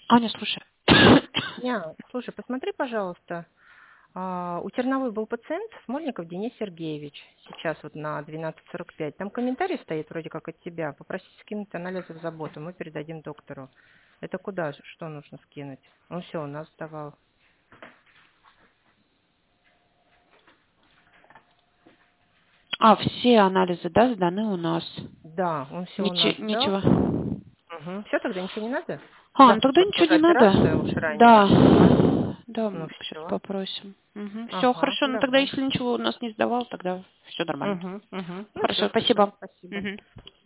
Аня, слушай. Слушай, посмотри, пожалуйста, у Терновой был пациент, Смольников Денис Сергеевич, сейчас вот на 12:45. Там комментарий стоит вроде как от тебя. Попросите скинуть анализы в заботу, мы передадим доктору. Это куда? Что нужно скинуть? Он все у нас сдавал. Все анализы, да, сданы у нас. Да, он все у нас сдал. Ничего. Угу. Все, тогда ничего не надо? Ну Завтра тогда просто ничего уже не операция уж надо. ранняя. Да. Ага. Да, Ну мы сейчас все. попросим. Все, Ага, хорошо. Ну тогда, давай. если ничего у нас не сдавал, тогда все нормально. Угу. Ну Хорошо, все, хорошо. спасибо. Спасибо. Мгм.